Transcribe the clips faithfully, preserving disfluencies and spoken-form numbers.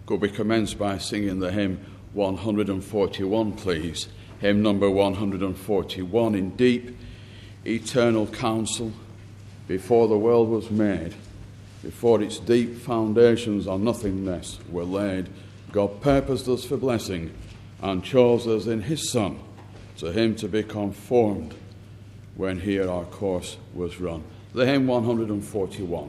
Could we commence by singing the hymn one forty-one, please? Hymn number one forty-one. In deep, eternal counsel, before the world was made, before its deep foundations on nothingness were laid, God purposed us for blessing and chose us in his Son, to him to be conformed when here our course was run. The hymn one forty-one.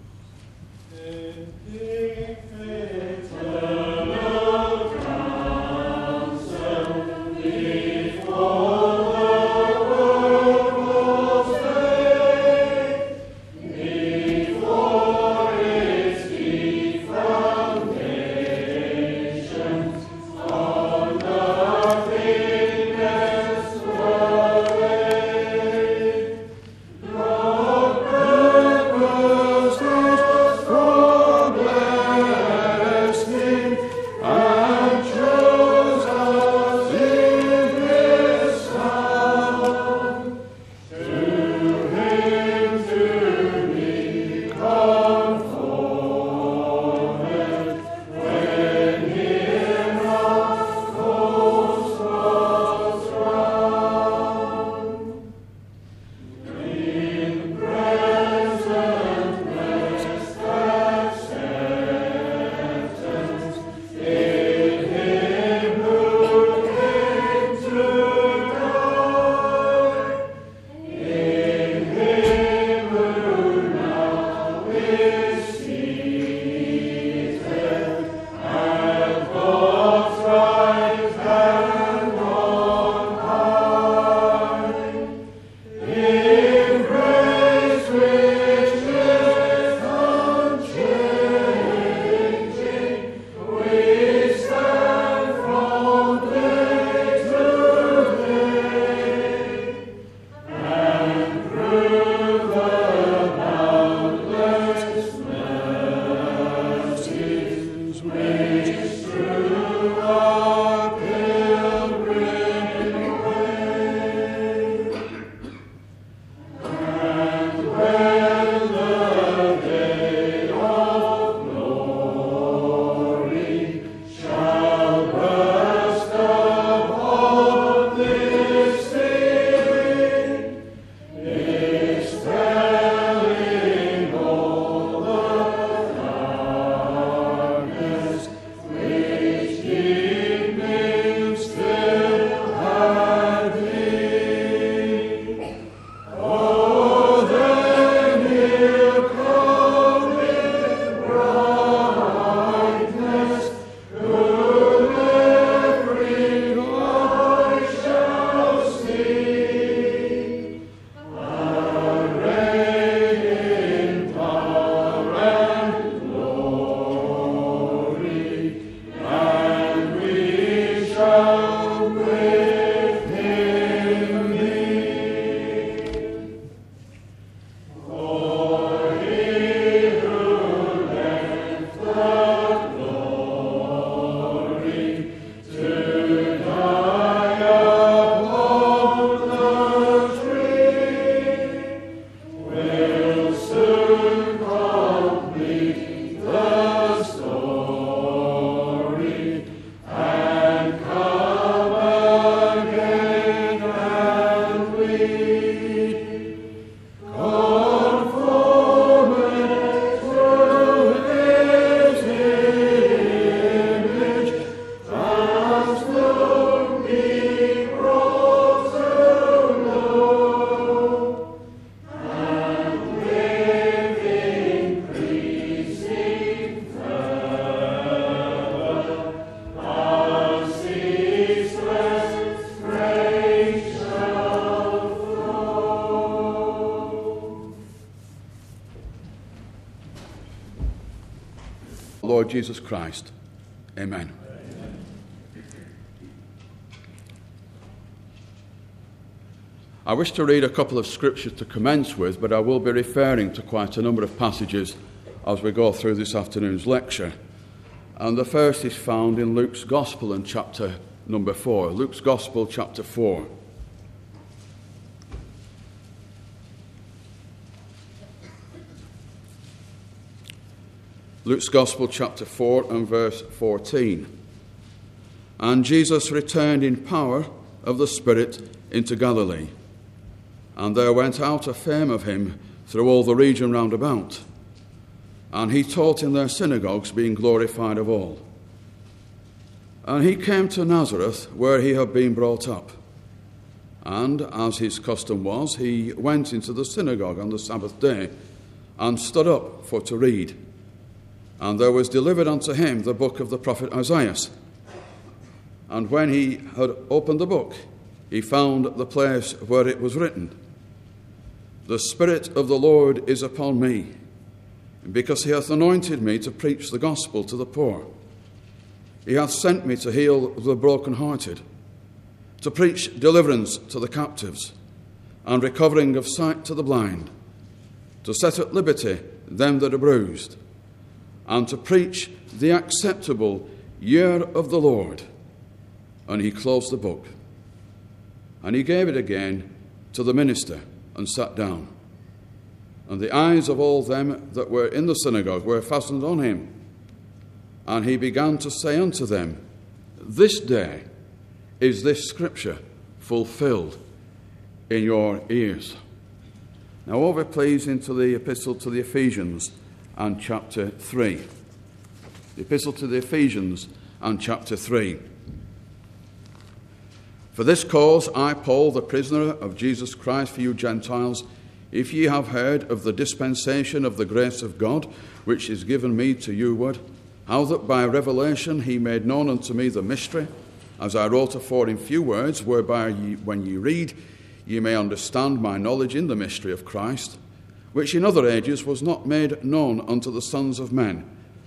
Lord Jesus Christ. Amen. Amen. I wish to read a couple of scriptures to commence with, but I will be referring to quite a number of passages as we go through this afternoon's lecture. And the first is found in Luke's Gospel in chapter number four. Luke's Gospel, chapter four. Luke's Gospel, chapter four and verse fourteen. And Jesus returned in power of the Spirit into Galilee, and there went out a fame of him through all the region round about. And he taught in their synagogues, being glorified of all. And he came to Nazareth, where he had been brought up. And, as his custom was, he went into the synagogue on the Sabbath day, and stood up for to read. And there was delivered unto him the book of the prophet Isaiah. And when he had opened the book, he found the place where it was written, The Spirit of the Lord is upon me, because he hath anointed me to preach the gospel to the poor. He hath sent me to heal the brokenhearted, to preach deliverance to the captives, and recovering of sight to the blind, to set at liberty them that are bruised, and to preach the acceptable year of the Lord. And he closed the book. And he gave it again to the minister, and sat down. And the eyes of all them that were in the synagogue were fastened on him. And he began to say unto them, This day is this scripture fulfilled in your ears. Now over, please, into the epistle to the Ephesians and chapter three. The epistle to the Ephesians and chapter three. For this cause I, Paul, the prisoner of Jesus Christ for you Gentiles, if ye have heard of the dispensation of the grace of God, which is given me to you ward, how that by revelation he made known unto me the mystery, as I wrote afore in few words, whereby ye, when ye read, ye may understand my knowledge in the mystery of Christ, which in other ages was not made known unto the sons of men,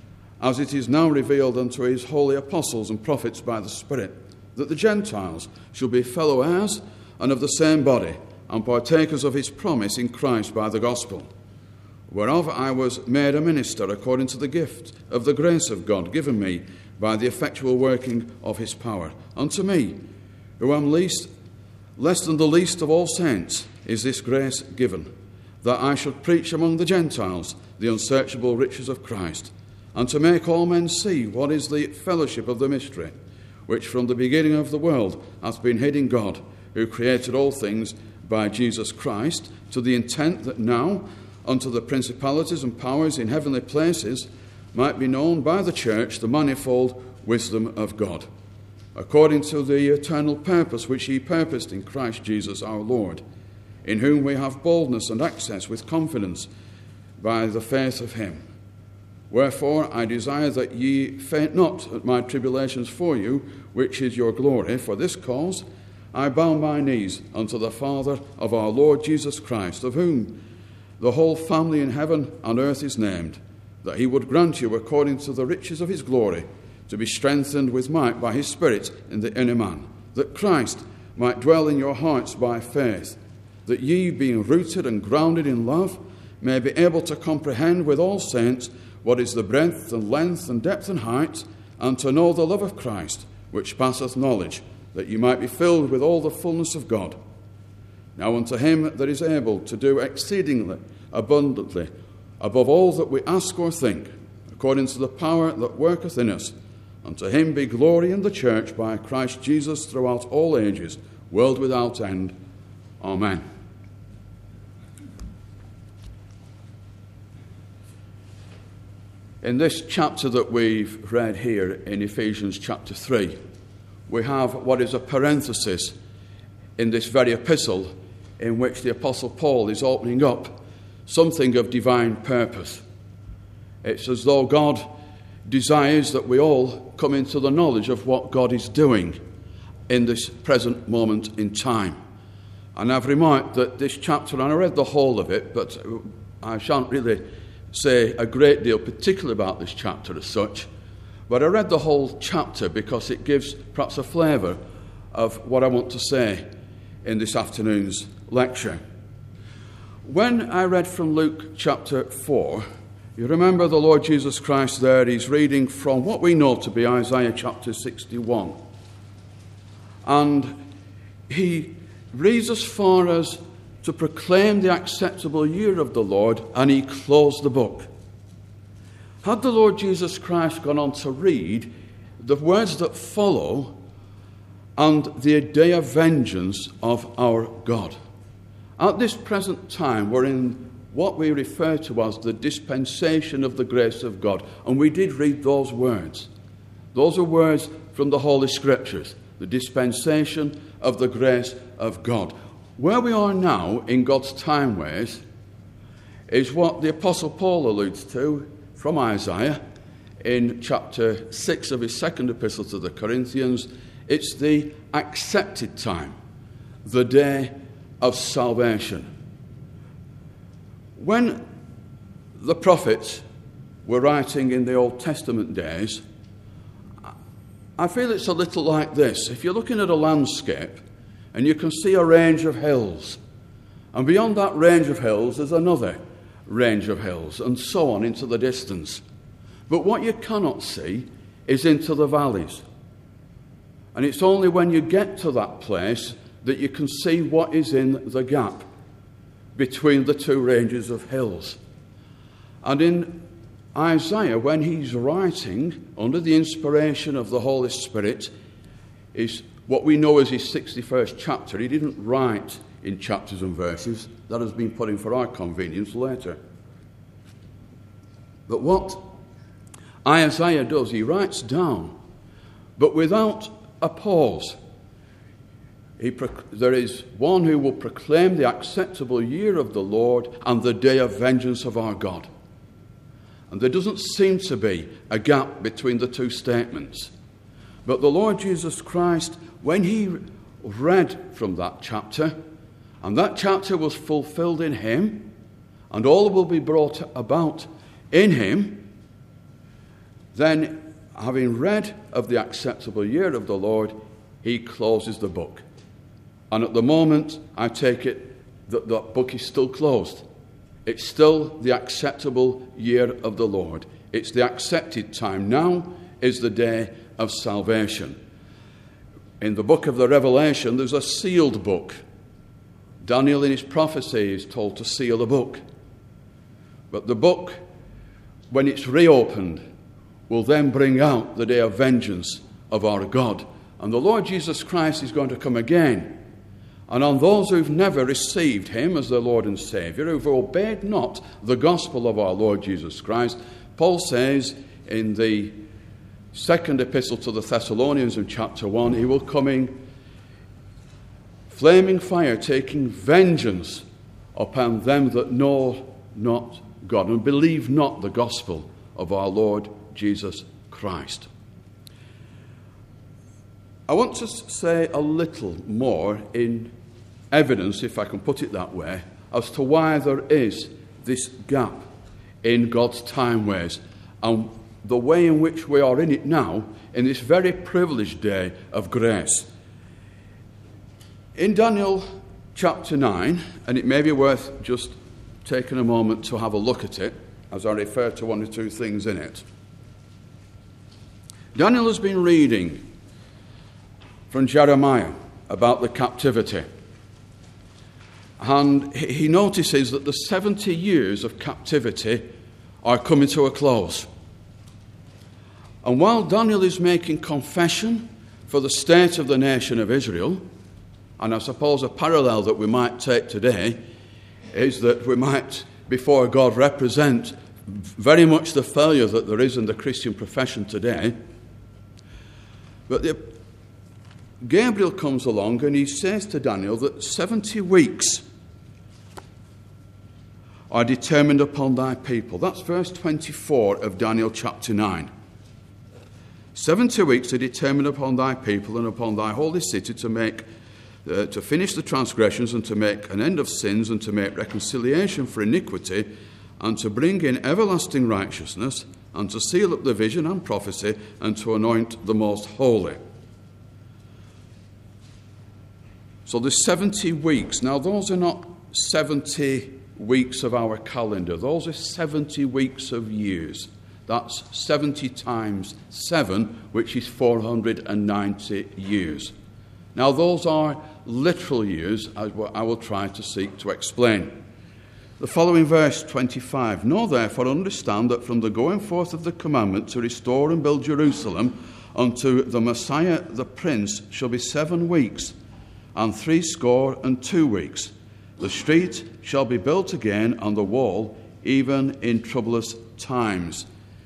as it is now revealed unto his holy apostles and prophets by the Spirit, that the Gentiles shall be fellow heirs and of the same body, and partakers of his promise in Christ by the gospel, whereof I was made a minister according to the gift of the grace of God given me by the effectual working of his power. Unto me, who am least, less than the least of all saints, is this grace given, that I should preach among the Gentiles the unsearchable riches of Christ, and to make all men see what is the fellowship of the mystery, which from the beginning of the world hath been hid in God, who created all things by Jesus Christ, to the intent that now unto the principalities and powers in heavenly places might be known by the church the manifold wisdom of God, according to the eternal purpose which he purposed in Christ Jesus our Lord, in whom we have boldness and access with confidence by the faith of him. Wherefore I desire that ye faint not at my tribulations for you, which is your glory. For this cause I bow my knees unto the Father of our Lord Jesus Christ, of whom the whole family in heaven and earth is named, that he would grant you, according to the riches of his glory, to be strengthened with might by his Spirit in the inner man, that Christ might dwell in your hearts by faith, that ye, being rooted and grounded in love, may be able to comprehend with all saints what is the breadth and length and depth and height, and to know the love of Christ, which passeth knowledge, that ye might be filled with all the fullness of God. Now unto him that is able to do exceedingly abundantly above all that we ask or think, according to the power that worketh in us, unto him be glory in the church by Christ Jesus throughout all ages, world without end. Amen. In this chapter that we've read here in Ephesians chapter three, we have what is a parenthesis in this very epistle, in which the Apostle Paul is opening up something of divine purpose. It's as though God desires that we all come into the knowledge of what God is doing in this present moment in time. And I've remarked that this chapter, and I read the whole of it, but I shan't really say a great deal particularly about this chapter as such, but I read the whole chapter because it gives perhaps a flavour of what I want to say in this afternoon's lecture. When I read from Luke chapter four, you remember the Lord Jesus Christ there, he's reading from what we know to be Isaiah chapter sixty-one. And he reads as far as to proclaim the acceptable year of the Lord, and he closed the book. Had the Lord Jesus Christ gone on to read the words that follow, and the day of vengeance of our God. At this present time, we're in what we refer to as the dispensation of the grace of God. And we did read those words. Those are words from the Holy Scriptures, the dispensation of the grace of God. Where we are now in God's time ways is what the Apostle Paul alludes to from Isaiah in chapter six of his second epistle to the Corinthians. It's the accepted time, the day of salvation. When the prophets were writing in the Old Testament days, I feel it's a little like this. If you're looking at a landscape and you can see a range of hills, and beyond that range of hills there's another range of hills, and so on into the distance. But what you cannot see is into the valleys. And it's only when you get to that place that you can see what is in the gap between the two ranges of hills. And in Isaiah, when he's writing under the inspiration of the Holy Spirit, is what we know as his sixty-first chapter. He didn't write in chapters and verses. That has been put in for our convenience later. But what Isaiah does, he writes down, but without a pause. He pro- there is one who will proclaim the acceptable year of the Lord and the day of vengeance of our God. And there doesn't seem to be a gap between the two statements. But the Lord Jesus Christ, when he read from that chapter, and that chapter was fulfilled in him, and all will be brought about in him, then, having read of the acceptable year of the Lord, he closes the book. And at the moment, I take it that the book is still closed. It's still the acceptable year of the Lord. It's the accepted time. Now is the day of salvation. In the book of the Revelation, there's a sealed book. Daniel in his prophecy is told to seal a book. But the book, when it's reopened, will then bring out the day of vengeance of our God. And the Lord Jesus Christ is going to come again. And on those who've never received him as their Lord and Saviour, who've obeyed not the gospel of our Lord Jesus Christ, Paul says in the second epistle to the Thessalonians in chapter one, he will come in flaming fire, taking vengeance upon them that know not God and believe not the gospel of our Lord Jesus Christ. I want to say a little more in evidence, if I can put it that way, as to why there is this gap in God's time ways and the way in which we are in it now in this very privileged day of grace. In Daniel chapter nine, and it may be worth just taking a moment to have a look at it as I refer to one or two things in it. Daniel has been reading from Jeremiah about the captivity. And he notices that the seventy years of captivity are coming to a close. And while Daniel is making confession for the state of the nation of Israel, and I suppose a parallel that we might take today is that we might, before God, represent very much the failure that there is in the Christian profession today. But the, Gabriel comes along and he says to Daniel that seventy weeks are determined upon thy people. That's verse twenty-four of Daniel chapter nine. Seventy weeks are determined upon thy people and upon thy holy city to make, uh, to finish the transgressions and to make an end of sins and to make reconciliation for iniquity and to bring in everlasting righteousness and to seal up the vision and prophecy and to anoint the most holy. So there's seventy weeks. Now those are not seventy weeks of our calendar. Those are seventy weeks of years. That's seventy times seven, which is four hundred ninety years. Now those are literal years, as I will try to seek to explain. The following verse twenty-five, know therefore, understand that from the going forth of the commandment to restore and build Jerusalem unto the Messiah the Prince shall be seven weeks, and threescore and two weeks. The street shall be built again on the wall, even in troublous times.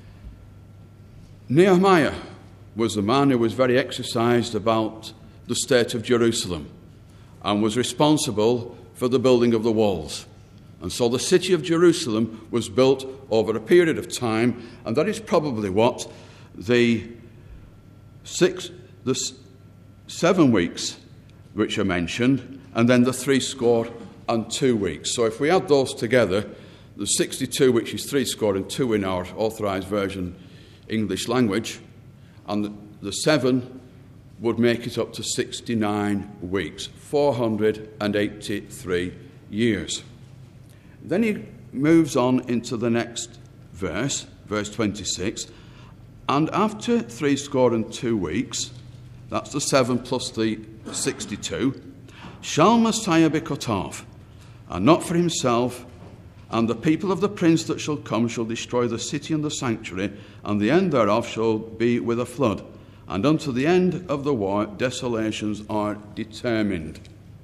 Nehemiah was the man who was very exercised about the state of Jerusalem and was responsible for the building of the walls. And so the city of Jerusalem was built over a period of time, and that is probably what the six, the seven weeks which are mentioned, and then the three score and two weeks. So if we add those together, the sixty-two, which is three score and two in our authorised version English language, and the, the seven would make it up to sixty-nine weeks, four hundred eighty-three years. Then he moves on into the next verse, verse twenty-six. And after three score and two weeks, that's the seven plus the sixty-two, shall Messiah be cut off, and not for himself, and the people of the prince that shall come shall destroy the city and the sanctuary, and the end thereof shall be with a flood. And unto the end of the war desolations are determined.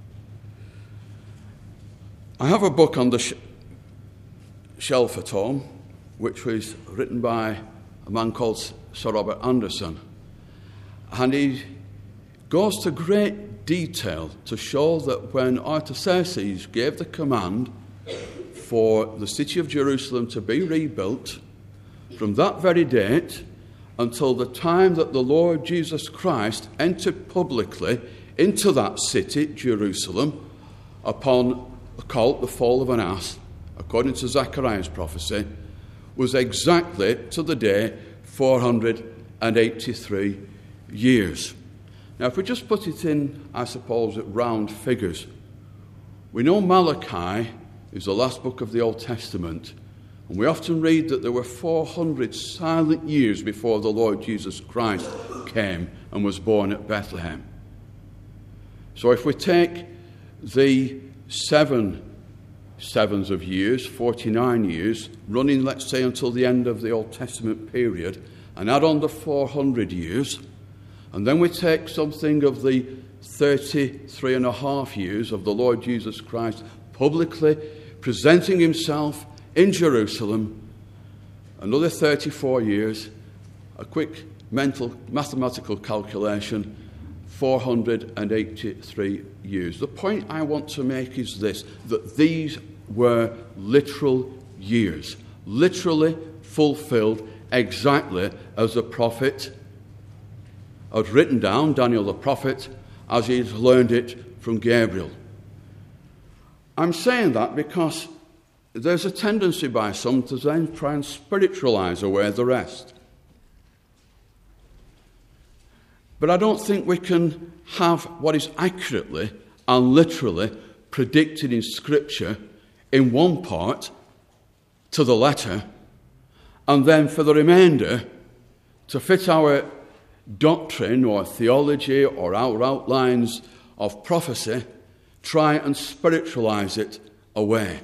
I have a book on the sh- shelf at home, which was written by a man called Sir Robert Anderson. And he goes to great detail to show that when Artaxerxes gave the command for the city of Jerusalem to be rebuilt, from that very date until the time that the Lord Jesus Christ entered publicly into that city, Jerusalem, upon a cult, the fall of an ass, according to Zechariah's prophecy, was exactly to the day four hundred eighty-three years. Now, if we just put it in, I suppose, at round figures, we know Malachi is the last book of the Old Testament, and we often read that there were four hundred silent years before the Lord Jesus Christ came and was born at Bethlehem. So if we take the seven sevens of years, forty-nine years, running, let's say, until the end of the Old Testament period, and add on the four hundred years, and then we take something of the thirty-three and a half years of the Lord Jesus Christ publicly presenting himself in Jerusalem, another thirty-four years, a quick mental mathematical calculation, four hundred eighty-three years. The point I want to make is this, that these were literal years, literally fulfilled exactly as the prophet had written down, Daniel the prophet, as he had learned it from Gabriel. I'm saying that because there's a tendency by some to then try and spiritualize away the rest. But I don't think we can have what is accurately and literally predicted in Scripture in one part to the letter, and then for the remainder to fit our doctrine or theology or our outlines of prophecy, try and spiritualize it away.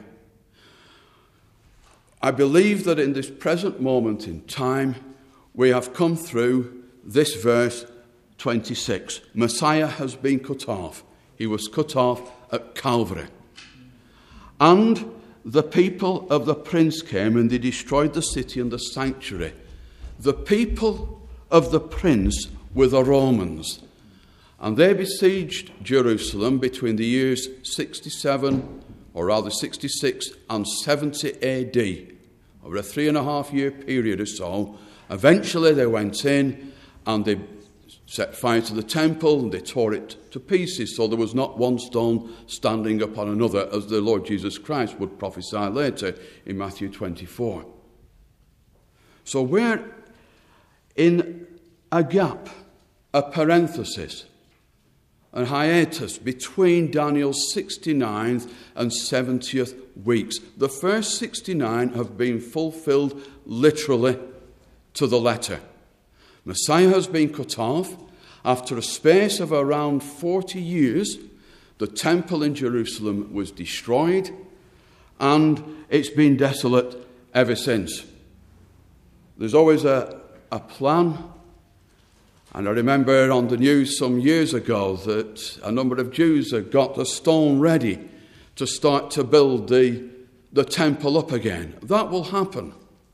I believe that in this present moment in time, we have come through this verse twenty-six. Messiah has been cut off. He was cut off at Calvary. And the people of the prince came and they destroyed the city and the sanctuary. The people of the prince were the Romans. And they besieged Jerusalem between the years sixty-seven, or rather sixty-six, and seventy A D. Over a three and a half year period or so. Eventually they went in and they set fire to the temple and they tore it to pieces, so there was not one stone standing upon another, as the Lord Jesus Christ would prophesy later in Matthew twenty-four. So we're in a gap, a parenthesis, a hiatus between Daniel's sixty-ninth and seventieth weeks. The first sixty-nine have been fulfilled literally to the letter. Messiah has been cut off. After a space of around forty years, the temple in Jerusalem was destroyed, and it's been desolate ever since. There's always a, a plan, and I remember on the news some years ago that a number of Jews had got the stone ready to start to build the, the temple up again. That will happen.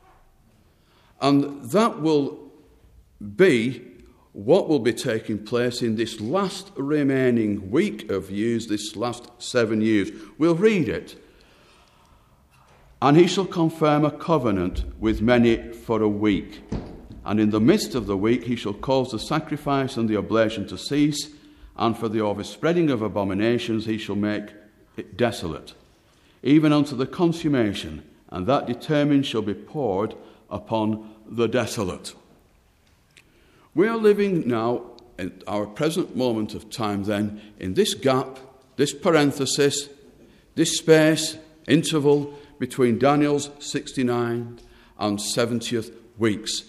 And that will be what will be taking place in this last remaining week of years, this last seven years. We'll read it. And he shall confirm a covenant with many for a week. And in the midst of the week he shall cause the sacrifice and the oblation to cease, and for the overspreading of abominations he shall make it desolate, even unto the consummation, and that determined shall be poured upon the desolate. We are living now, in our present moment of time then, in this gap, this parenthesis, this space, interval between Daniel's sixty-ninth and seventieth weeks.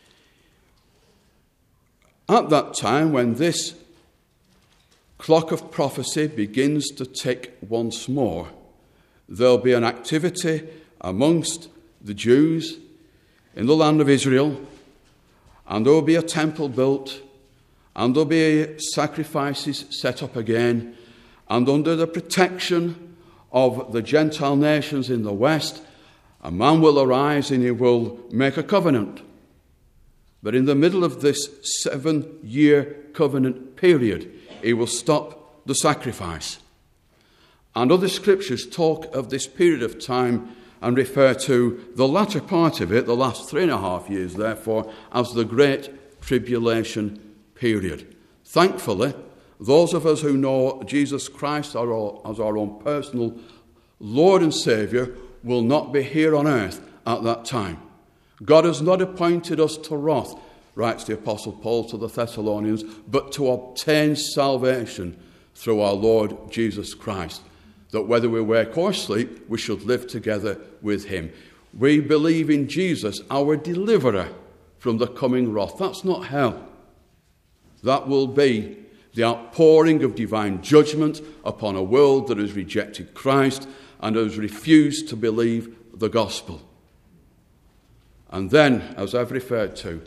At that time, when this clock of prophecy begins to tick once more, there'll be an activity amongst the Jews in the land of Israel, and there'll be a temple built, and there'll be sacrifices set up again, and under the protection of the Gentile nations in the West, a man will arise and he will make a covenant. But in the middle of this seven-year covenant period, he will stop the sacrifice. And other scriptures talk of this period of time and refer to the latter part of it, the last three and a half years, therefore, as the Great Tribulation period. Thankfully, those of us who know Jesus Christ as our own personal Lord and Saviour will not be here on earth at that time. God has not appointed us to wrath, writes the Apostle Paul to the Thessalonians, but to obtain salvation through our Lord Jesus Christ, that whether we wake or sleep, we should live together with him. We believe in Jesus, our deliverer from the coming wrath. That's not hell. That will be the outpouring of divine judgment upon a world that has rejected Christ and has refused to believe the gospel. And then, as I've referred to,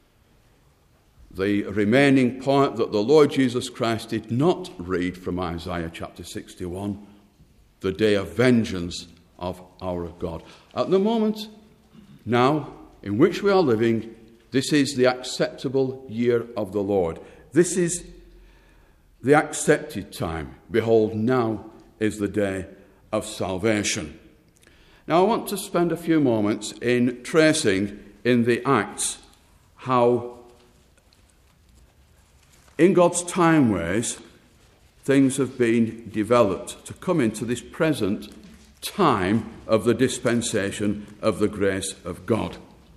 the remaining part that the Lord Jesus Christ did not read from Isaiah chapter sixty-one, the day of vengeance of our God. At the moment now in which we are living, this is the acceptable year of the Lord. This is the accepted time. Behold, now is the day of salvation. Now I want to spend a few moments in tracing in the Acts how in God's time ways things have been developed to come into this present time of the dispensation of the grace of God.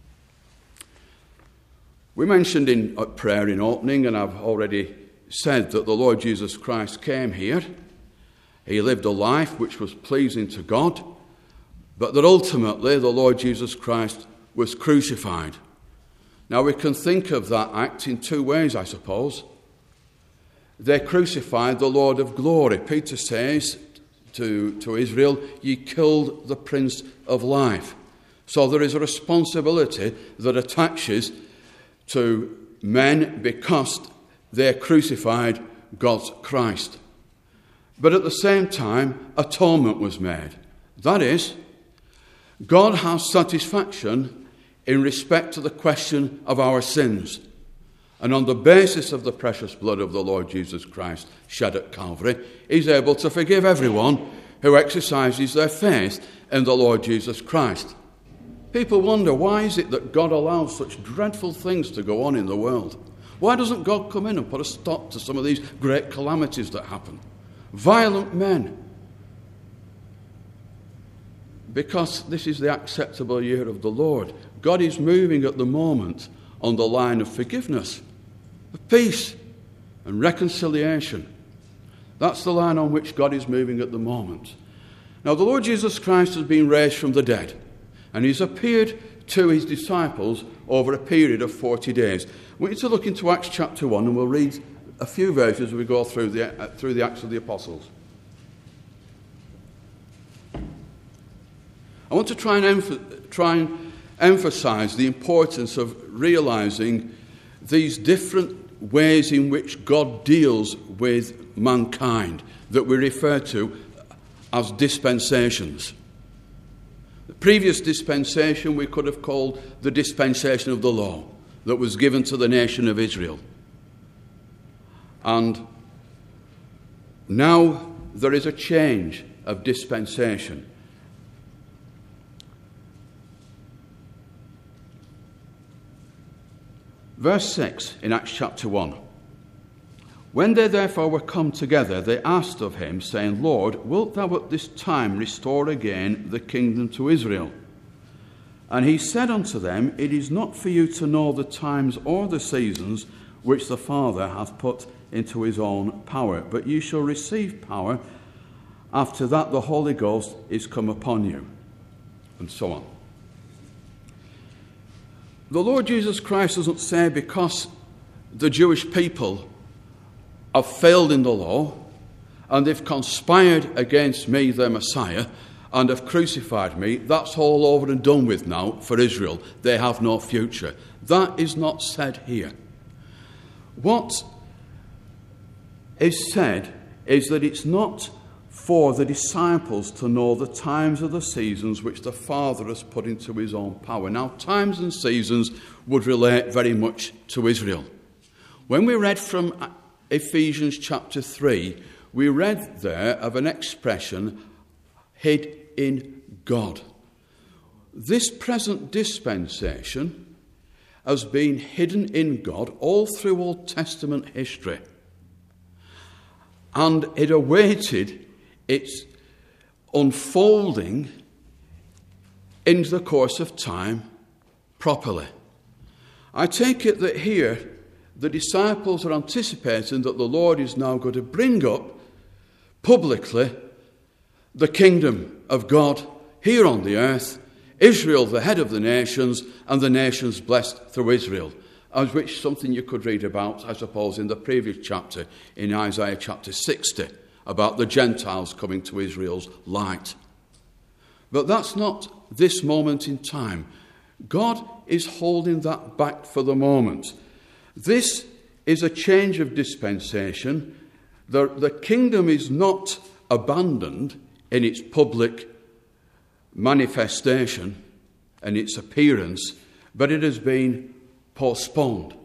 We mentioned in prayer in opening, and I've already said that the Lord Jesus Christ came here. He lived a life which was pleasing to God, but that ultimately the Lord Jesus Christ was crucified. Now we can think of that act in two ways, I suppose. They crucified the Lord of glory. Peter says to, to Israel, ye killed the Prince of Life. So there is a responsibility that attaches to men because they crucified God's Christ. But at the same time, atonement was made. That is, God has satisfaction in respect to the question of our sins. And on the basis of the precious blood of the Lord Jesus Christ shed at Calvary, he's able to forgive everyone who exercises their faith in the Lord Jesus Christ. People wonder, why is it that God allows such dreadful things to go on in the world? Why doesn't God come in and put a stop to some of these great calamities that happen? Violent men. Because this is the acceptable year of the Lord. God is moving at the moment on the line of forgiveness, of peace and reconciliation. That's the line on which God is moving at the moment. Now, the Lord Jesus Christ has been raised from the dead, and he's appeared to his disciples over a period of forty days. We need to look into Acts chapter one, and we'll read a few verses as we go through the, uh, through the Acts of the Apostles. I want to try and, emph- try and emphasize the importance of realizing these different ways in which God deals with mankind that we refer to as dispensations. The previous dispensation we could have called the dispensation of the law that was given to the nation of Israel. And now there is a change of dispensation. Verse six in Acts chapter one. When they therefore were come together, they asked of him, saying, Lord, wilt thou at this time restore again the kingdom to Israel? And he said unto them, It is not for you to know the times or the seasons which the Father hath put into his own power, but you shall receive power after that the Holy Ghost is come upon you. And so on. The Lord Jesus Christ doesn't say because the Jewish people have failed in the law and they've conspired against me, their Messiah, and have crucified me, that's all over and done with now for Israel. They have no future. That is not said here. What is said is that it's not for the disciples to know the times of the seasons which the Father has put into his own power. Now, times and seasons would relate very much to Israel. When we read from Ephesians chapter three, we read there of an expression, hid in God. This present dispensation has been hidden in God all through Old Testament history. And it awaited its unfolding in the course of time properly. I take it that here the disciples are anticipating that the Lord is now going to bring up publicly the kingdom of God here on the earth, Israel the head of the nations, and the nations blessed through Israel, as which something you could read about, I suppose, in the previous chapter, in Isaiah chapter sixty, about the Gentiles coming to Israel's light. But that's not this moment in time. God is holding that back for the moment. This is a change of dispensation. The, the kingdom is not abandoned in its public manifestation and its appearance, but it has been postponed.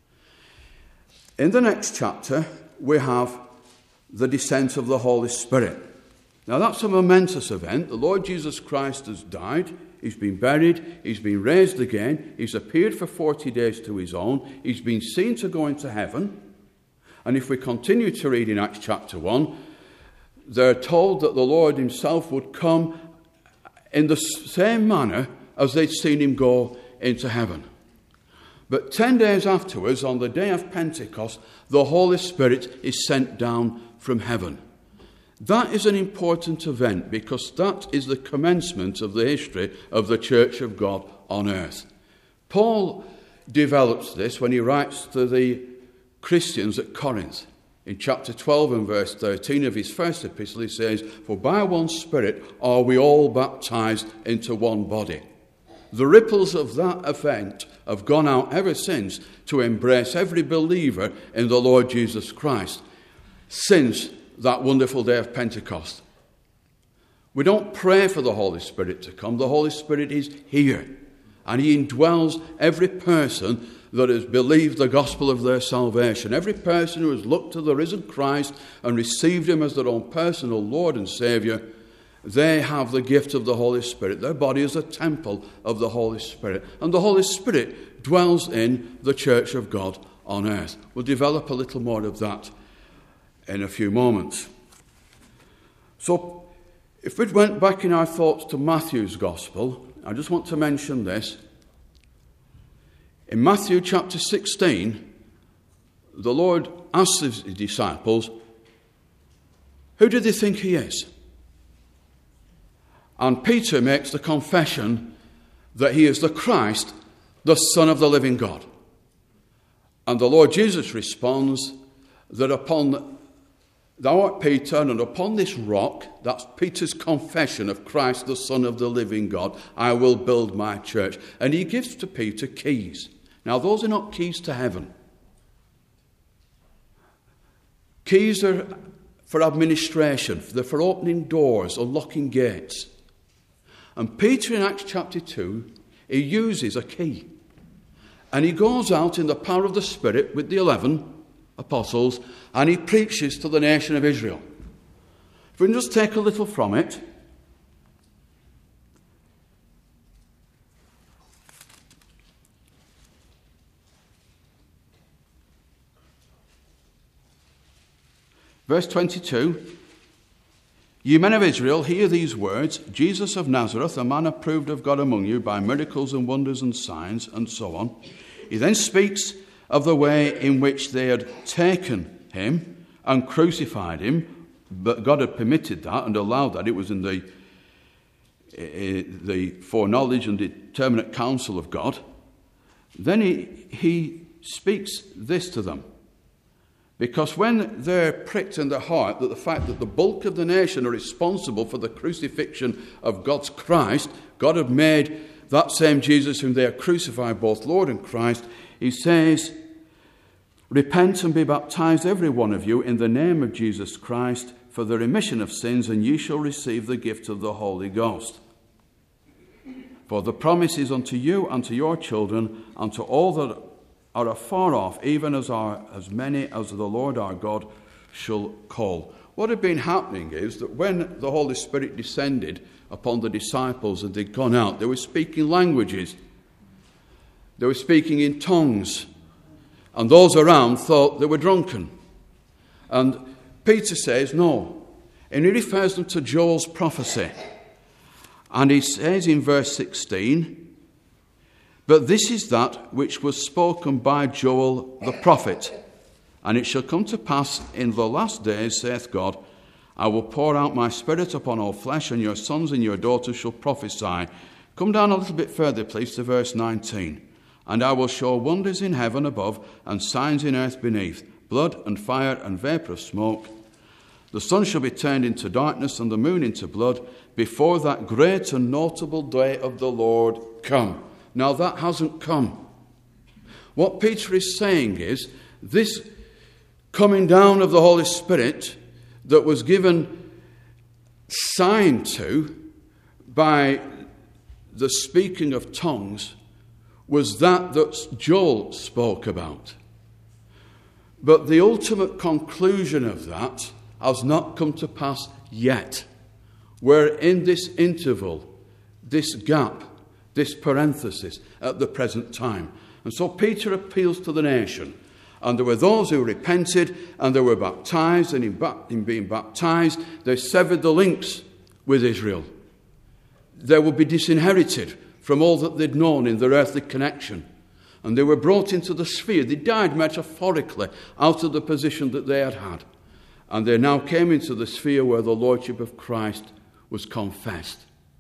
In the next chapter, we have the descent of the Holy Spirit. Now, that's a momentous event. The Lord Jesus Christ has died. He's been buried. He's been raised again. He's appeared for forty days to his own. He's been seen to go into heaven. And if we continue to read in Acts chapter one, they're told that the Lord himself would come in the same manner as they'd seen him go into heaven. But ten days afterwards, on the day of Pentecost, the Holy Spirit is sent down from heaven. That is an important event because that is the commencement of the history of the Church of God on earth. Paul develops this when he writes to the Christians at Corinth. In chapter twelve and verse thirteen of his first epistle, he says, For by one Spirit are we all baptized into one body. The ripples of that event have gone out ever since to embrace every believer in the Lord Jesus Christ since that wonderful day of Pentecost. We don't pray for the Holy Spirit to come. The Holy Spirit is here, and he indwells every person that has believed the gospel of their salvation. Every person who has looked to the risen Christ and received him as their own personal Lord and Saviour, they have the gift of the Holy Spirit. Their body is a temple of the Holy Spirit. And the Holy Spirit dwells in the Church of God on earth. We'll develop a little more of that in a few moments. So, if we went back in our thoughts to Matthew's Gospel, I just want to mention this. In Matthew chapter sixteen, the Lord asks his disciples, who do they think he is? And Peter makes the confession that he is the Christ, the Son of the living God. And the Lord Jesus responds that upon Thou art Peter, and upon this rock, that's Peter's confession of Christ, the Son of the living God, I will build my church. And he gives to Peter keys. Now, those are not keys to heaven. Keys are for administration, they're for opening doors, unlocking gates. And Peter in Acts chapter two, he uses a key. And he goes out in the power of the Spirit with the eleven apostles, and he preaches to the nation of Israel. If we can just take a little from it. Verse twenty-two, Ye men of Israel, hear these words, Jesus of Nazareth, a man approved of God among you by miracles and wonders and signs, and so on. He then speaks of the way in which they had taken him and crucified him, but God had permitted that and allowed that. It was in the, uh, the foreknowledge and determinate counsel of God. Then he, he speaks this to them. Because when they're pricked in their heart that the fact that the bulk of the nation are responsible for the crucifixion of God's Christ, God had made that same Jesus whom they have crucified, both Lord and Christ, he says, Repent and be baptized, every one of you, in the name of Jesus Christ, for the remission of sins, and ye shall receive the gift of the Holy Ghost. For the promise is unto you and to your children, and to all that are afar off, even as are as many as the Lord our God shall call. What had been happening is that when the Holy Spirit descended upon the disciples and they'd gone out, they were speaking languages. They were speaking in tongues. And those around thought they were drunken. And Peter says, no. And he refers them to Joel's prophecy. And he says in verse sixteen, But this is that which was spoken by Joel the prophet. And it shall come to pass in the last days, saith God, I will pour out my spirit upon all flesh, and your sons and your daughters shall prophesy. Come down a little bit further, please, to verse nineteen. And I will show wonders in heaven above, and signs in earth beneath, blood and fire and vapour of smoke. The sun shall be turned into darkness, and the moon into blood, before that great and notable day of the Lord come. Now that hasn't come. What Peter is saying is, this coming down of the Holy Spirit that was given sign to by the speaking of tongues was that that Joel spoke about. But the ultimate conclusion of that has not come to pass yet. We're in this interval, this gap, this parenthesis at the present time. And so Peter appeals to the nation. And there were those who repented and they were baptized, and in, ba- in being baptized, they severed the links with Israel. They would be disinherited from all that they'd known in their earthly connection. And they were brought into the sphere. They died metaphorically out of the position that they had had. And they now came into the sphere where the Lordship of Christ was confessed.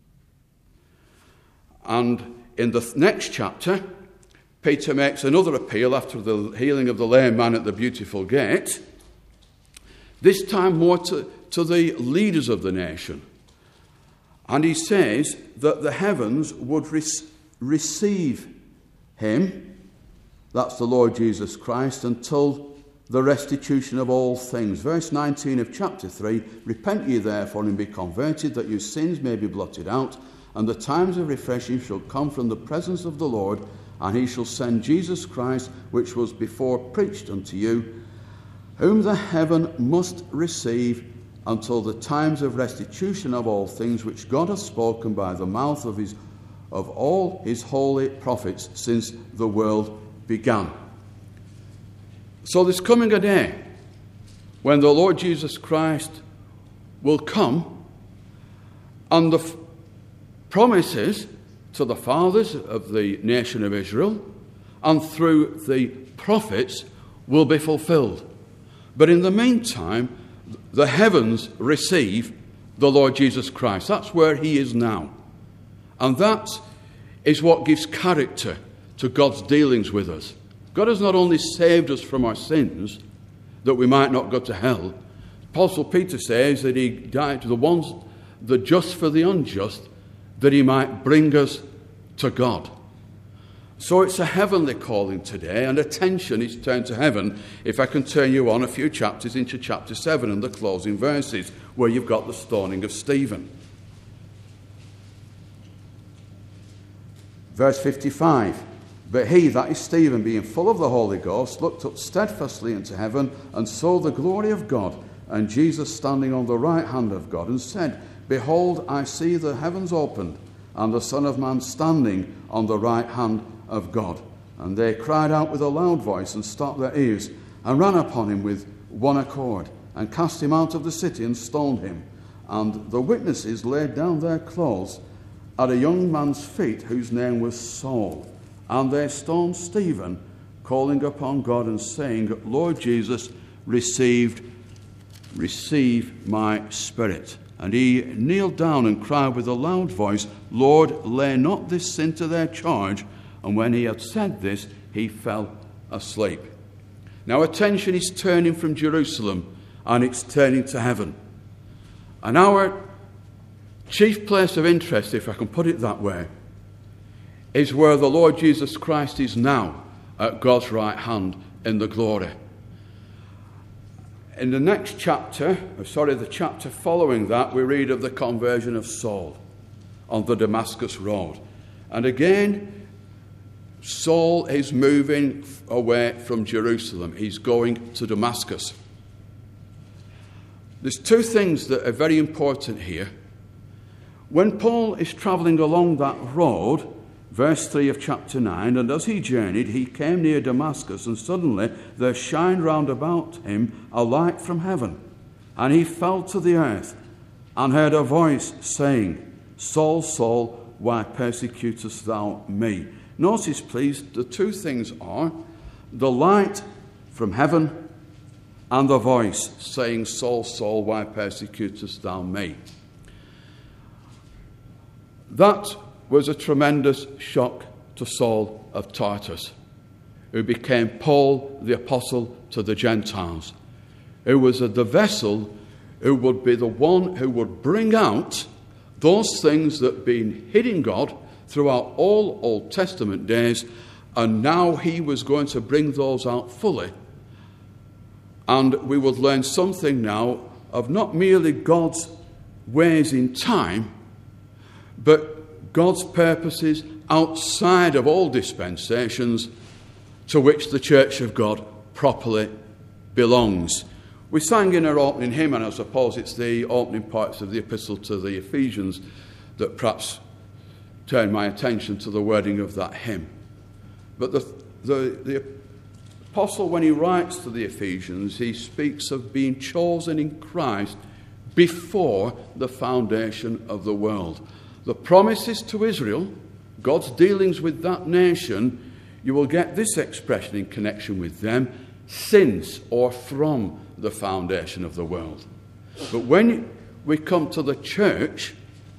And in the next chapter, Peter makes another appeal after the healing of the lame man at the beautiful gate, this time more to, to the leaders of the nation. And he says that the heavens would re- receive him, that's the Lord Jesus Christ, until the restitution of all things. Verse nineteen of chapter three, Repent ye therefore and be converted, that your sins may be blotted out, and the times of refreshing shall come from the presence of the Lord, and he shall send Jesus Christ, which was before preached unto you, whom the heaven must receive until the times of restitution of all things which God hath spoken by the mouth of his of all his holy prophets since the world began. So there's coming a day when the Lord Jesus Christ will come, and the f- promises to the fathers of the nation of Israel and through the prophets will be fulfilled. But in the meantime, the heavens receive the Lord Jesus Christ. That's where he is now. And that is what gives character to God's dealings with us. God has not only saved us from our sins, that we might not go to hell. Apostle Peter says that he died to the ones, the just for the unjust, that he might bring us to God. So it's a heavenly calling today, and attention is turned to heaven. If I can turn you on a few chapters into chapter seven and the closing verses, where you've got the stoning of Stephen. Verse fifty-five. But he, that is Stephen, being full of the Holy Ghost, looked up steadfastly into heaven and saw the glory of God, and Jesus standing on the right hand of God, and said, Behold, I see the heavens opened, and the Son of Man standing on the right hand of God. And they cried out with a loud voice, and stopped their ears, and ran upon him with one accord, and cast him out of the city, and stoned him. And the witnesses laid down their clothes at a young man's feet, whose name was Saul. And they stoned Stephen, calling upon God, and saying, Lord Jesus, receive, receive my spirit. And he kneeled down and cried with a loud voice, Lord, lay not this sin to their charge. And when he had said this, he fell asleep. Now attention is turning from Jerusalem, and it's turning to heaven. And our chief place of interest, if I can put it that way, is where the Lord Jesus Christ is now, at God's right hand in the glory. In the next chapter, or sorry, the chapter following that, we read of the conversion of Saul on the Damascus road. And again, Saul is moving away from Jerusalem. He's going to Damascus. There's two things that are very important here. When Paul is travelling along that road, verse three of chapter nine, and as he journeyed, he came near Damascus, and suddenly there shined round about him a light from heaven. And he fell to the earth, and heard a voice saying, Saul, Saul, why persecutest thou me? Notice, please, the two things are the light from heaven and the voice saying, Saul, Saul, why persecutest thou me? That was a tremendous shock to Saul of Tarsus, who became Paul the Apostle to the Gentiles, who was the vessel who would be the one who would bring out those things that had been hidden God throughout all Old Testament days, and now he was going to bring those out fully. And we would learn something now of not merely God's ways in time, but God's purposes outside of all dispensations to which the Church of God properly belongs. We sang in our opening hymn, and I suppose it's the opening parts of the epistle to the Ephesians that perhaps turn my attention to the wording of that hymn. But the, the, the apostle, when he writes to the Ephesians, he speaks of being chosen in Christ before the foundation of the world. The promises to Israel, God's dealings with that nation, you will get this expression in connection with them, since or from the foundation of the world. But when we come to the church,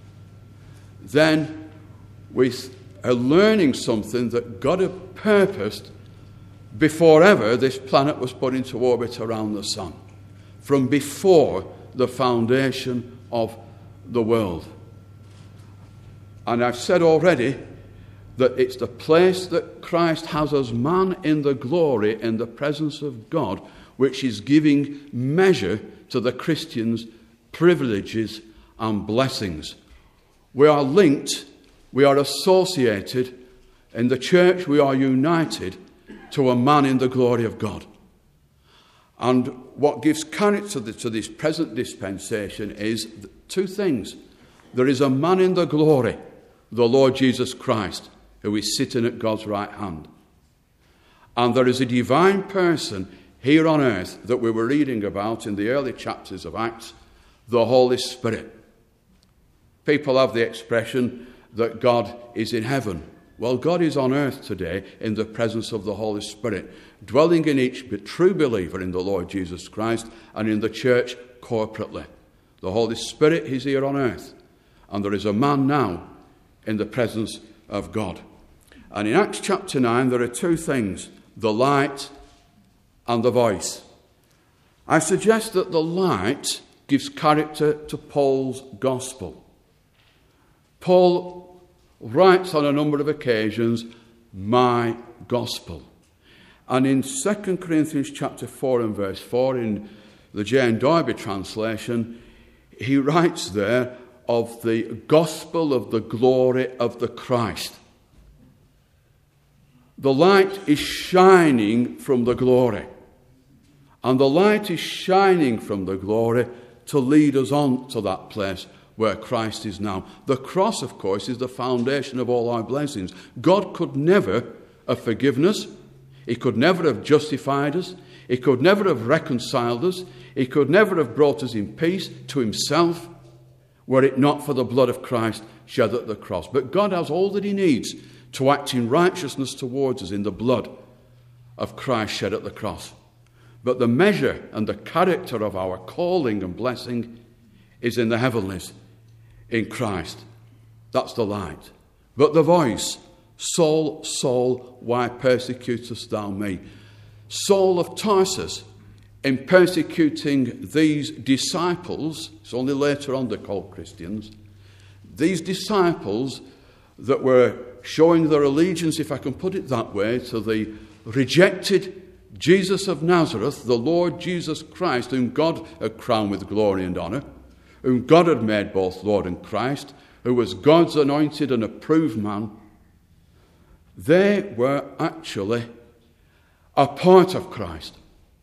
then we are learning something that God had purposed before ever this planet was put into orbit around the sun, from before the foundation of the world. And I've said already that it's the place that Christ has as man in the glory in the presence of God, which is giving measure to the Christian's privileges and blessings. We are linked, we are associated, in the church we are united to a man in the glory of God. And what gives character to this present dispensation is two things. There is a man in the glory, the Lord Jesus Christ, who is sitting at God's right hand. And there is a divine person here on earth that we were reading about in the early chapters of Acts, the Holy Spirit. People have the expression that God is in heaven. Well, God is on earth today in the presence of the Holy Spirit, dwelling in each true believer in the Lord Jesus Christ and in the church corporately. The Holy Spirit is here on earth, and there is a man now in the presence of God. And in Acts chapter nine, there are two things, the light and the voice. I suggest that the light gives character to Paul's gospel. Paul writes on a number of occasions, my gospel. And in Second Corinthians chapter four and verse four, in the Jane Darby translation, he writes there of the gospel of the glory of the Christ. The light is shining from the glory. And the light is shining from the glory to lead us on to that place where Christ is now. The cross, of course, is the foundation of all our blessings. God could never have forgiven us. He could never have justified us. He could never have reconciled us. He could never have brought us in peace to himself were it not for the blood of Christ shed at the cross. But God has all that he needs to act in righteousness towards us in the blood of Christ shed at the cross. But the measure and the character of our calling and blessing is in the heavenlies, in Christ. That's the light. But the voice, Saul, Saul, why persecutest thou me? Saul of Tarsus, in persecuting these disciples, it's only later on they're called Christians, these disciples that were showing their allegiance, if I can put it that way, to the rejected Jesus of Nazareth, the Lord Jesus Christ, whom God had crowned with glory and honour, whom God had made both Lord and Christ, who was God's anointed and approved man, they were actually a part of Christ.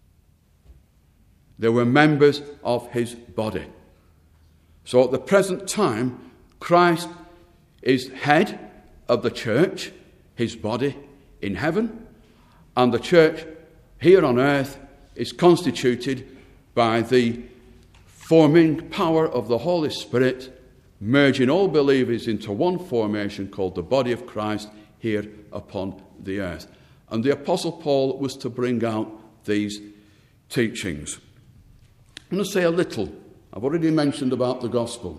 They were members of his body. So at the present time, Christ is head of the church, his body in heaven, and the church here on earth is constituted by the forming power of the Holy Spirit, merging all believers into one formation called the body of Christ here upon the earth. And the Apostle Paul was to bring out these teachings. I'm going to say a little. I've already mentioned about the gospel.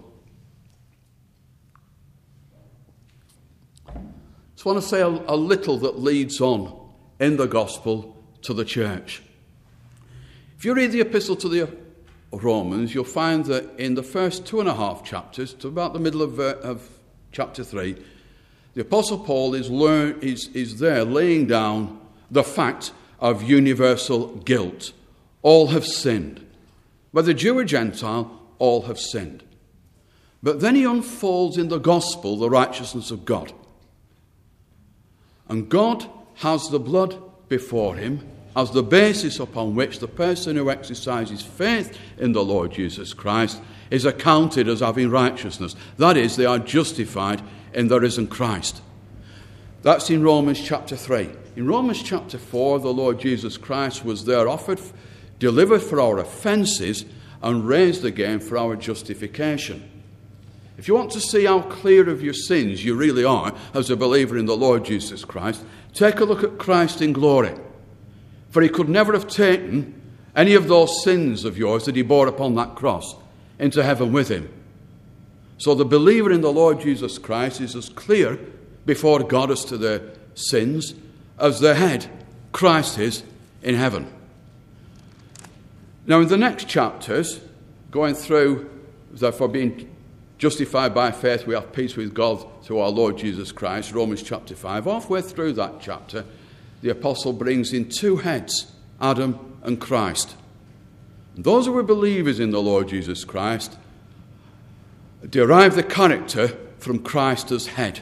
I just want to say a, a little that leads on in the gospel to the church. If you read the epistle to the Romans, you'll find that in the first two and a half chapters, to about the middle of, uh, of chapter three, the Apostle Paul is, learn, is, is there laying down the fact of universal guilt. All have sinned. Whether Jew or Gentile, all have sinned. But then he unfolds in the gospel the righteousness of God. And God has the blood before him as the basis upon which the person who exercises faith in the Lord Jesus Christ is accounted as having righteousness. That is, they are justified in the risen Christ. That's in Romans chapter three. In Romans chapter four, the Lord Jesus Christ was there offered, delivered for our offences, and raised again for our justification. If you want to see how clear of your sins you really are as a believer in the Lord Jesus Christ, take a look at Christ in glory. For he could never have taken any of those sins of yours that he bore upon that cross into heaven with him. So the believer in the Lord Jesus Christ is as clear before God as to their sins as their head, Christ, is in heaven. Now in the next chapters, going through, therefore being justified by faith, we have peace with God through our Lord Jesus Christ, Romans chapter five. Halfway through that chapter, the apostle brings in two heads, Adam and Christ. And those who were believers in the Lord Jesus Christ derive the character from Christ as head.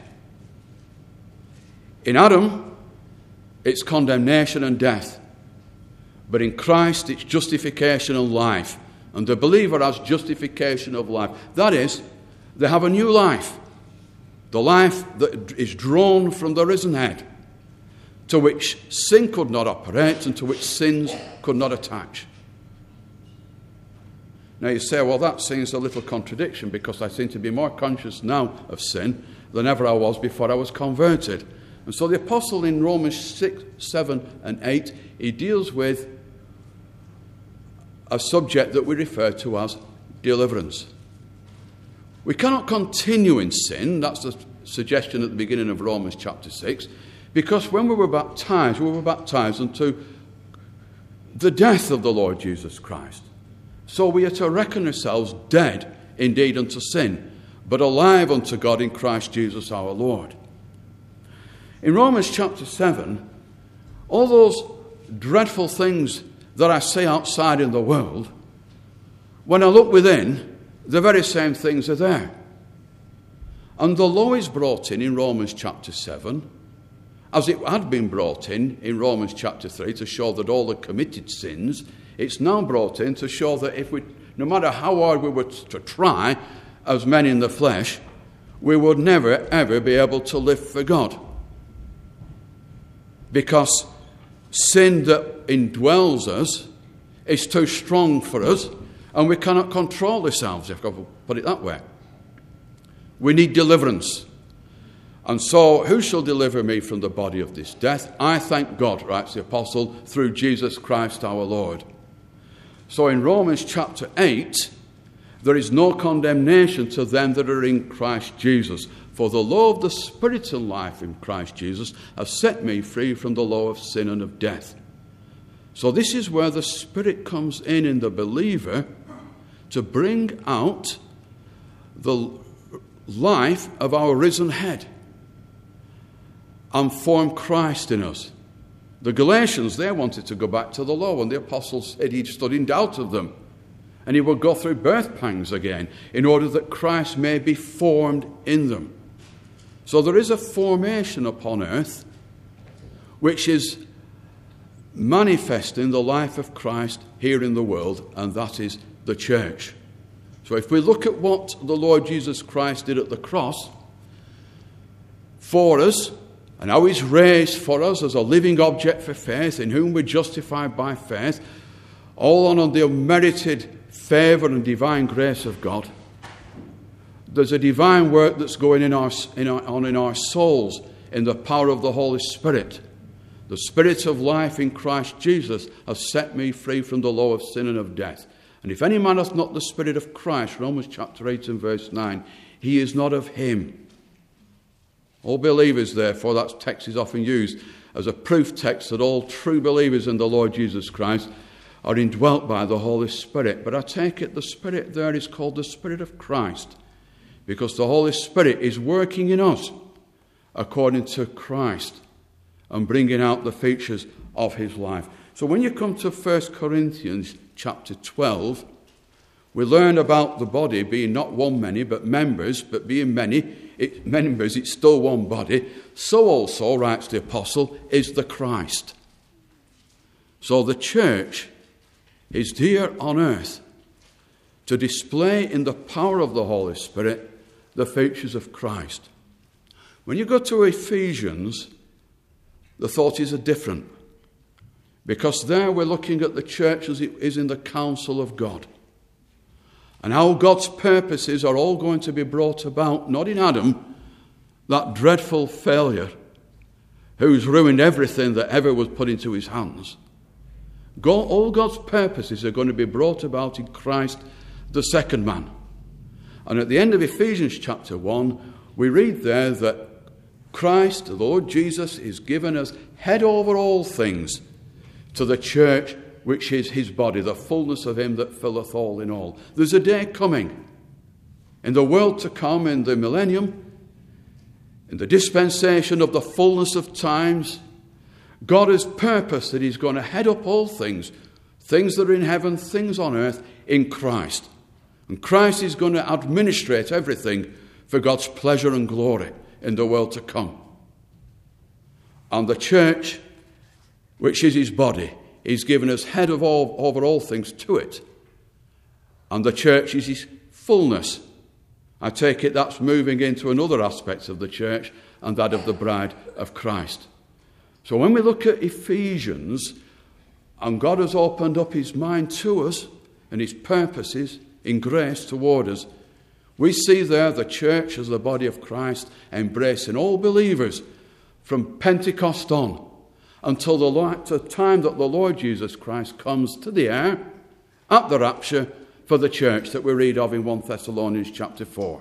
In Adam, it's condemnation and death. But in Christ, it's justification and life. And the believer has justification of life. That is, they have a new life. The life that is drawn from the risen head, to which sin could not operate and to which sins could not attach. Now you say, well, that seems a little contradiction because I seem to be more conscious now of sin than ever I was before I was converted. And so the apostle in Romans six, seven and eight, he deals with a subject that we refer to as deliverance. We cannot continue in sin, that's the suggestion at the beginning of Romans chapter six, because when we were baptized, we were baptized unto the death of the Lord Jesus Christ. So we are to reckon ourselves dead indeed unto sin, but alive unto God in Christ Jesus our Lord. In Romans chapter seven, all those dreadful things that I see outside in the world, when I look within, the very same things are there. And the law is brought in in Romans chapter seven, as it had been brought in in Romans chapter three, to show that all the committed sins. It's now brought in to show that if we, no matter how hard we were to try as men in the flesh, we would never ever be able to live for God. Because sin that indwells us is too strong for us, and we cannot control ourselves, if I can put it that way. We need deliverance. And so, who shall deliver me from the body of this death? I thank God, writes the apostle, through Jesus Christ our Lord. So in Romans chapter eight, there is no condemnation to them that are in Christ Jesus. For the law of the Spirit and life in Christ Jesus has set me free from the law of sin and of death. So this is where the Spirit comes in in the believer to bring out the life of our risen head and form Christ in us. The Galatians, they wanted to go back to the law, and the apostles said he'd stood in doubt of them, and he would go through birth pangs again in order that Christ may be formed in them. So there is a formation upon earth which is manifesting the life of Christ here in the world, and that is the church. So if we look at what the Lord Jesus Christ did at the cross for us, and how he's raised for us as a living object for faith, in whom we're justified by faith, all on the unmerited favour and divine grace of God, there's a divine work that's going in our, in our, on in our souls in the power of the Holy Spirit. The Spirit of life in Christ Jesus has set me free from the law of sin and of death. And if any man hath not the Spirit of Christ, Romans chapter eight and verse nine, he is not of him. All believers, therefore, that text is often used as a proof text that all true believers in the Lord Jesus Christ are indwelt by the Holy Spirit. But I take it the Spirit there is called the Spirit of Christ, because the Holy Spirit is working in us according to Christ and bringing out the features of his life. So when you come to First Corinthians chapter twelve, we learn about the body being not one many, but members, but being many, it, members, it's still one body. So also, writes the apostle, is the Christ. So the church is here on earth to display in the power of the Holy Spirit the features of Christ. When you go to Ephesians, the thought is different, because there we're looking at the church as it is in the counsel of God, and how God's purposes are all going to be brought about, not in Adam, that dreadful failure, who's ruined everything that ever was put into his hands. God, all God's purposes are going to be brought about in Christ, the second man. And at the end of Ephesians chapter one, we read there that Christ, the Lord Jesus, is given as head over all things to the church, which is his body, the fullness of him that filleth all in all. There's a day coming in the world to come, in the millennium, in the dispensation of the fullness of times. God has purposed that he's going to head up all things, things that are in heaven, things on earth, in Christ. And Christ is going to administrate everything for God's pleasure and glory in the world to come. And the church, which is his body, he's given us head of all, over all things to it. And the church is his fullness. I take it that's moving into another aspect of the church, and that of the bride of Christ. So when we look at Ephesians, and God has opened up his mind to us and his purposes in grace toward us, we see there the church as the body of Christ embracing all believers from Pentecost on, until the time that the Lord Jesus Christ comes to the air at the rapture for the church that we read of in First Thessalonians chapter four.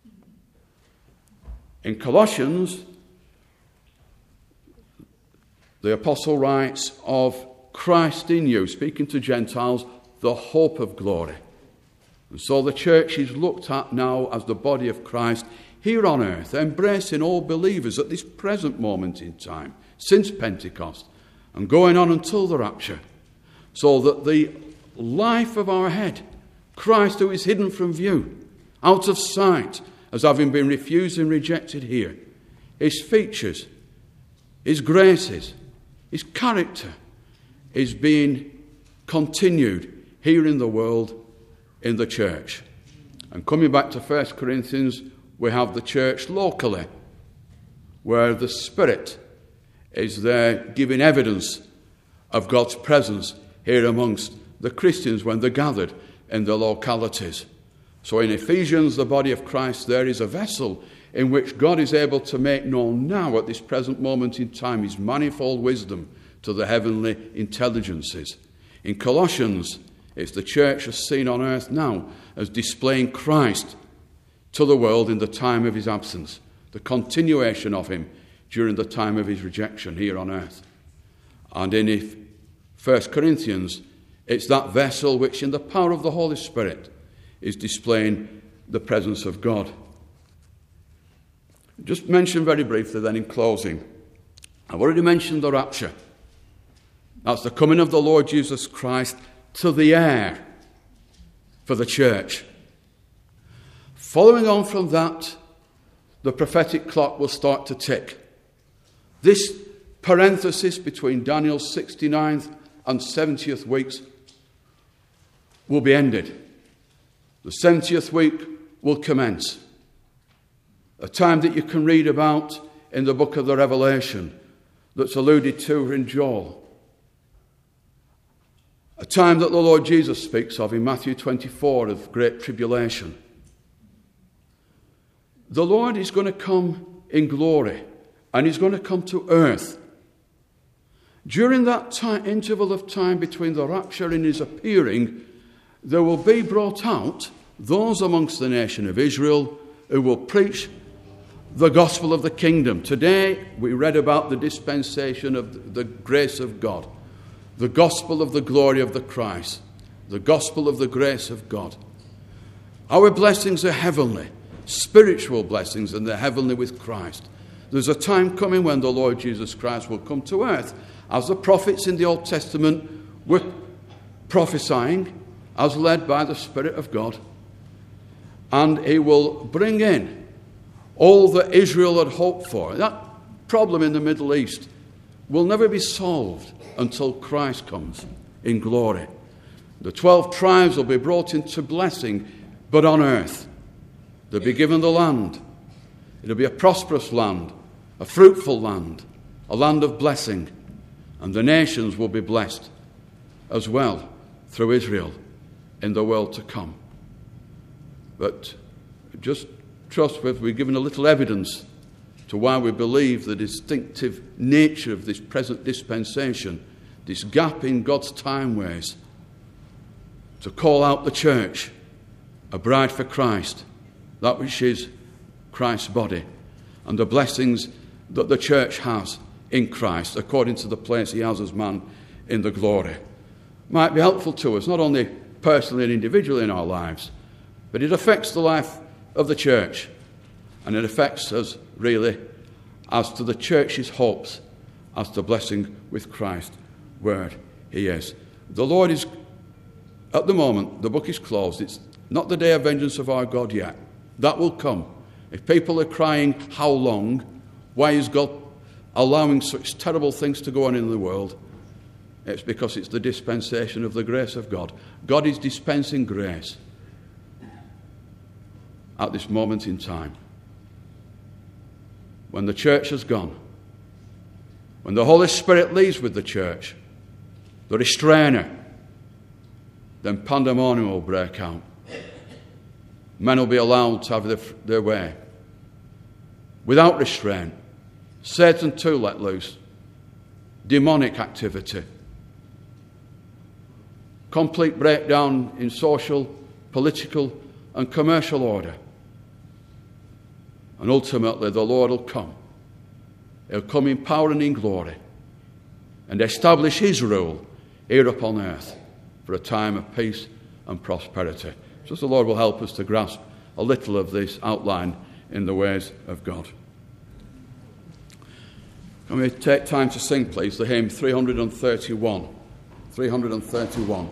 In Colossians, the apostle writes of Christ in you, speaking to Gentiles, the hope of glory. And so the church is looked at now as the body of Christ here on earth, embracing all believers at this present moment in time, since Pentecost, and going on until the rapture, so that the life of our head, Christ who is hidden from view, out of sight, as having been refused and rejected here, his features, his graces, his character is being continued here in the world, in the church. And coming back to First Corinthians, we have the church locally, where the Spirit is there giving evidence of God's presence here amongst the Christians when they're gathered in the localities. So in Ephesians, the body of Christ there is a vessel in which God is able to make known now at this present moment in time his manifold wisdom to the heavenly intelligences. In Colossians, it's the church as seen on earth now as displaying Christ to the world in the time of his absence, the continuation of him during the time of his rejection here on earth. And in First Corinthians, it's that vessel which in the power of the Holy Spirit is displaying the presence of God. Just mention very briefly then in closing, I've already mentioned the rapture. That's the coming of the Lord Jesus Christ to the air for the church. Following on from that, the prophetic clock will start to tick. This parenthesis between Daniel's sixty-ninth and seventieth weeks will be ended. The seventieth week will commence. A time that you can read about in the book of the Revelation that's alluded to in Joel. A time that the Lord Jesus speaks of in Matthew twenty-four of great tribulation. The Lord is going to come in glory and he's going to come to earth. During that time, interval of time between the rapture and his appearing, there will be brought out those amongst the nation of Israel who will preach the gospel of the kingdom. Today we read about the dispensation of the grace of God, the gospel of the glory of the Christ, the gospel of the grace of God. Our blessings are heavenly, spiritual blessings, and they're heavenly with Christ. There's a time coming when the Lord Jesus Christ will come to earth, as the prophets in the Old Testament were prophesying, as led by the Spirit of God, and he will bring in all that Israel had hoped for. That problem in the Middle East will never be solved until Christ comes in glory. The twelve tribes will be brought into blessing, but on earth. They'll be given the land. It'll be a prosperous land, a fruitful land, a land of blessing. And the nations will be blessed as well through Israel in the world to come. But just trust with, we're given a little evidence to why we believe the distinctive nature of this present dispensation, this gap in God's time ways, to call out the church, a bride for Christ, that which is Christ's body, and the blessings that the church has in Christ, according to the place he has as man in the glory. Might be helpful to us, not only personally and individually in our lives, but it affects the life of the church, and it affects us really as to the church's hopes, as to blessing with Christ where he is. The Lord is, at the moment, the book is closed. It's not the day of vengeance of our God yet. That will come. If people are crying, how long? Why is God allowing such terrible things to go on in the world? It's because it's the dispensation of the grace of God. God is dispensing grace at this moment in time. When the church has gone, when the Holy Spirit leaves with the church, the restrainer, then pandemonium will break out. Men will be allowed to have their, their way without restraint. Satan too let loose. Demonic activity. Complete breakdown in social, political and commercial order. And ultimately the Lord will come. He'll come in power and in glory. and establish his rule here upon earth for a time of peace and prosperity. Just the Lord will help us to grasp a little of this outline in the ways of God. Can we take time to sing, please, the hymn three thirty-one? three thirty-one.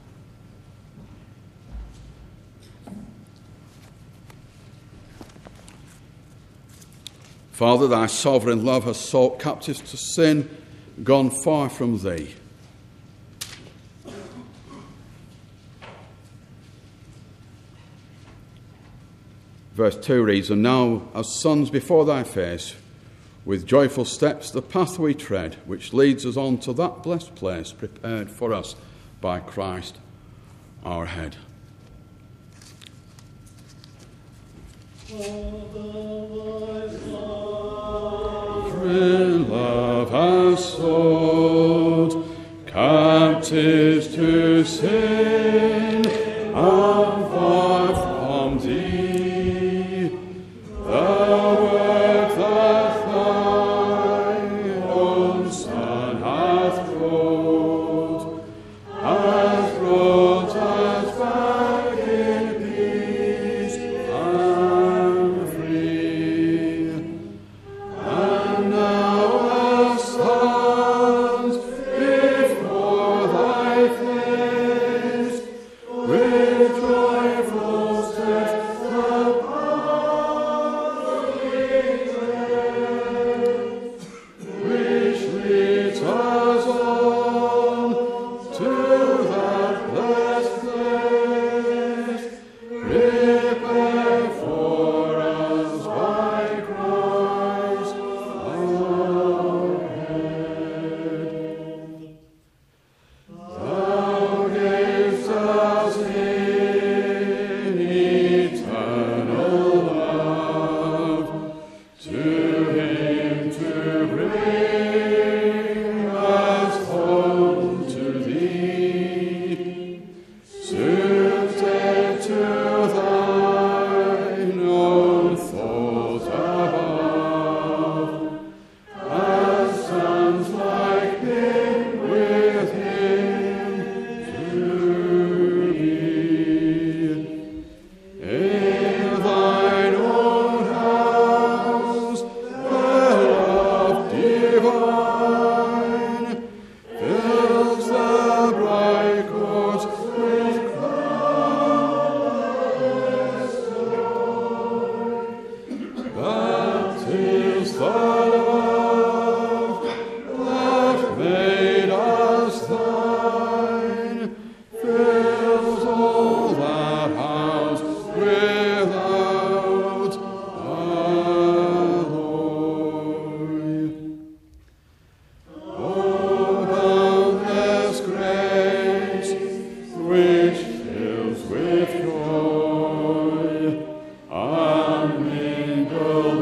Father, thy sovereign love has sought captives to sin, gone far from thee. Verse two reads, and now, as sons before thy face, with joyful steps the path we tread, which leads us on to that blessed place prepared for us by Christ our head. Love has sought captives to sin, and far from thee, the work that thine own Son hath wrought, hath brought us back in peace and free. And now as sons before thy face, with joyful steps the path we tread, which leads us on to that blessed place, prepared for us by Christ our head. Thou gavest us in eternal love, to him to bring us home to thee, suited to thine own thought above, as sons like him with him to be. In thine own house, the love divine fills the bright court with cloudless joy. That is the love that made us thine, fills all that house without alloy. O boundless grace, which fills with joy, and mingles